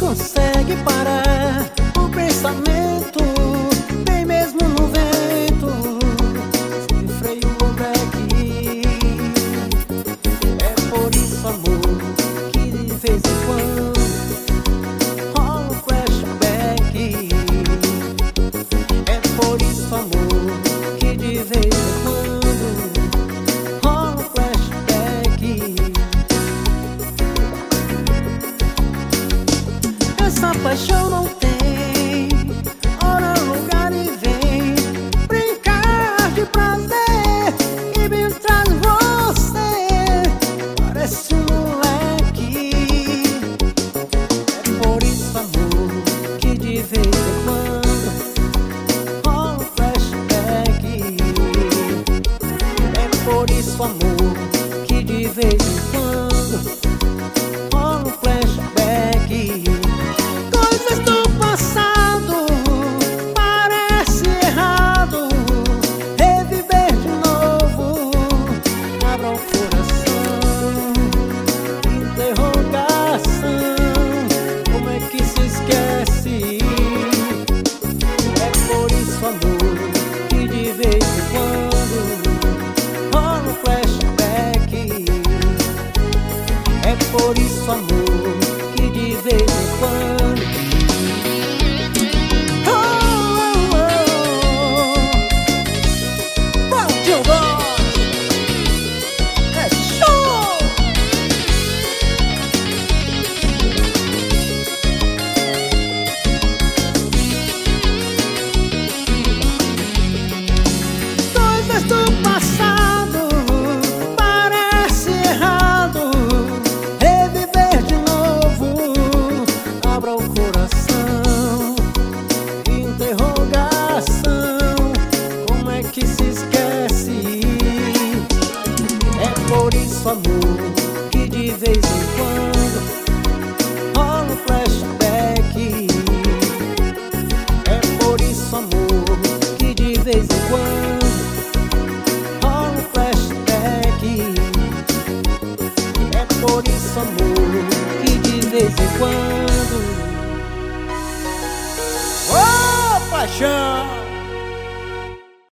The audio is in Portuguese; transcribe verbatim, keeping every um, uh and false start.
consegue parar o pensamento, vem mesmo no vento, sem freio ou breque. É por isso, amor, que de vez em quando rola um flashback. É por isso, amor, que de vez em quando rola um flashback. Essa paixão não tem hora, lugar, e vem brincar de prazer e me traz você. Parece um moleque. É por isso, amor, que de vez em quando rola um flashback. É por isso, amor, que de vez em quando rola um flashback. Coisas do passado, parece errado reviver de novo. Abra o coração, interrogação, como é que se esquece? É por isso, amor, que de vez em quando rola um flashback. É por isso, amor, que de vez em quando do passado, parece errado reviver de novo. Abra o coração, interrogação, como é que se esquece? É por isso, amor, que de vez em quando rola um flashback. É por isso, amor, que de vez em quando por isso, amor, que de vez em quando